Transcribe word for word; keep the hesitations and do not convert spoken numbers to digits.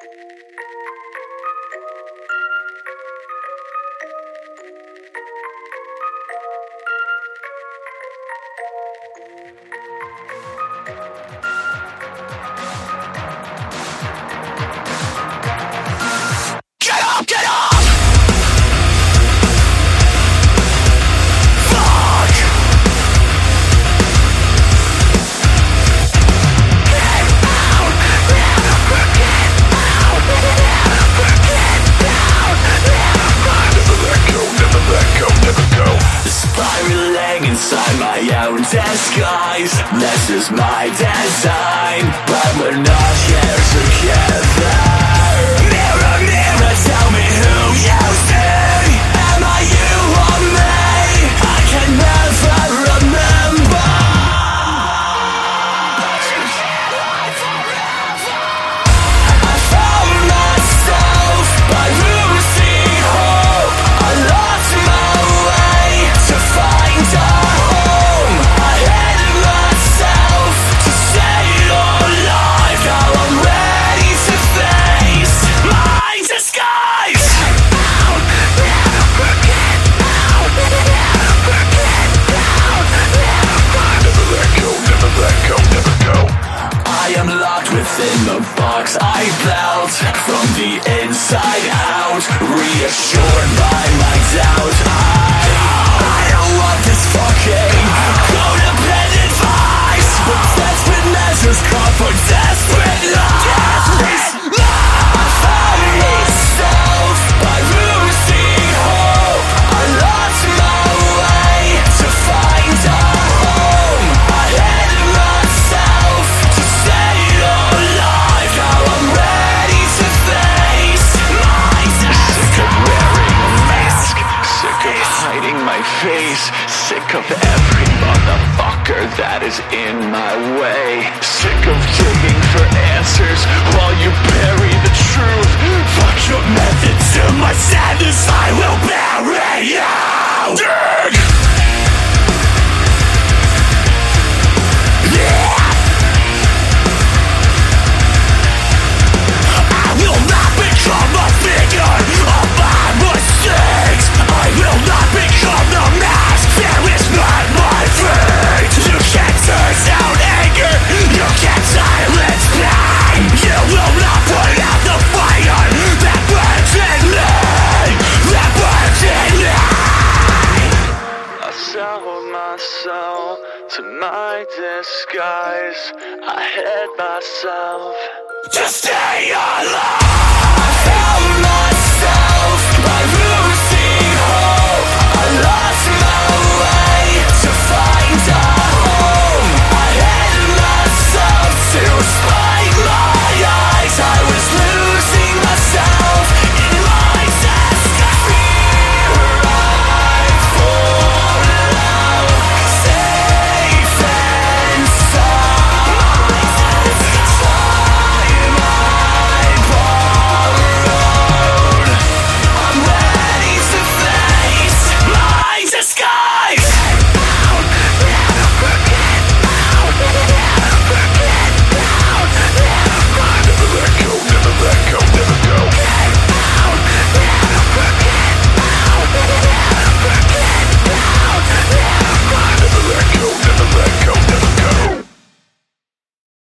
Disguise, this is my design, but we're not here together. Mirror, mirror, tell me who you see. Am I you or me? I can never remember. I found myself by losing hope. I lost my way to find a within the box I built from the inside out, reassured by my doubt. I, I don't want this fucking codependent vice, but desperate measures call for desperate lives. I found myself by losing hope. I lost my way to find a home. I hid myself to save alive. Now I'm ready to face my death. Sick of wearing a mask, sick of hiding my face, sick of every motherfucker that is in my way. Sick of digging for answers while you bury the truth. Fuck your methods to my sadness, I will bury you. Dig! I will not become a figure of my mistakes. I will not become the mask. There is not my fate. You can't turn down anger. You can't silence pain. You will not put out the fire that burns in me. That burns in me. I sold my soul to my disguise. I hid myself to stay alive.